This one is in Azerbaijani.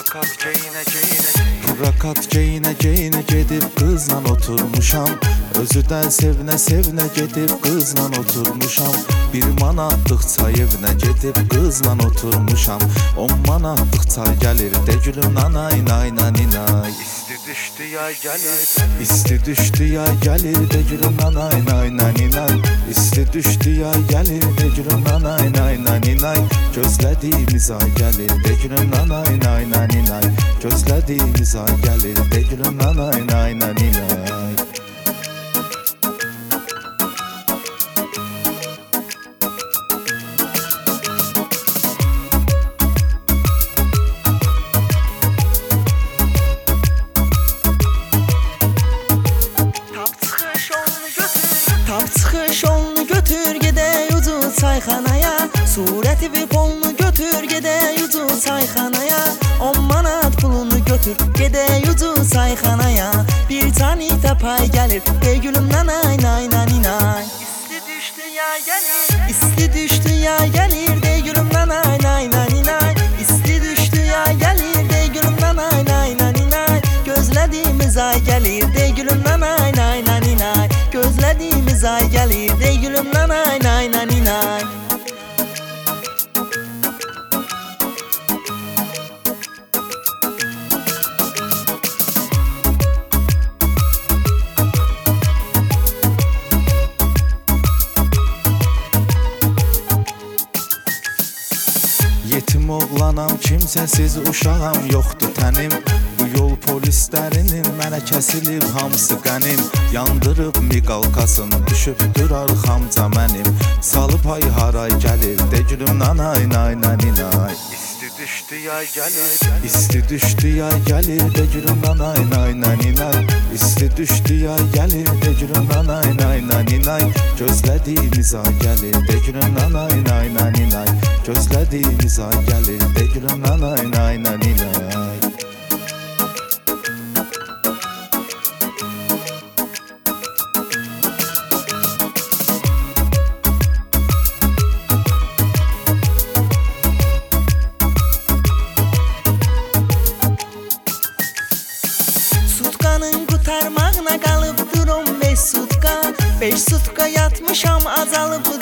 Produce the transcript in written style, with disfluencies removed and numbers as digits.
Rakat geyinə gedib qızla oturmuşam. Özü də sevinə gedib qızla oturmuşam. 1 manatlıq çay evinə gedib qızla oturmuşam. 10 manatlıq çay gəlir de gülüm nanay nay naninay. İsti düşdü yay gəlir de gülüm nanay nay naninay. İsti düşdü yay gəlir de gülüm nanay nay naninay. Gözlədiyimiz ay gəlir de gülüm nanay nay naninay. Gözlədiyimiz ay gəlir de gülüm nanay nay naninay. Tap çıxış olunu götür gedək ucuz çayxanaya. Surəti bir polunu götür gedək ucuz çayxanaya. 10 manat pulunu götür gedək ucuz çayxanaya. Bir tanita pay gəlir de gülüm nanay nay naninay. İsti düşdü ya gəlir, isti düşdü ya gəlir de gülüm nanay nay naninay. İsti düşdü ya gəlir de gülüm nanay nay naninay. Gözlədiyimiz ay gəlir de gülüm nanay nay naninay. Gözlədiyimiz ay gəlir de gülüm nanay nay naninay. Yetim oğlanam, kimsəsiz uşağam, yoxdur tənim. Bu yol polislərinin mənə kəsilib hamısı qənim. Yandırıb miqalkasın, düşübdür arxamca mənim. Salıb ay haray gəlir de gülüm nanay nay naninay. İsti düşdü yay gəlir, isti düşdü yay gəlir de gülüm nanay nay naninay. İsti düşdü yay gəlir de gülüm nanay nay naninay. Gözlədiyimiz ay gəlir de gülüm nanay nay naninay. Gözlədiyimiz ay gəlir de gülüm nanay nay naninay. Sutkanın qutarmağına qalıbdır 15 sutka. 5 sutka yatmışam, azalıbdır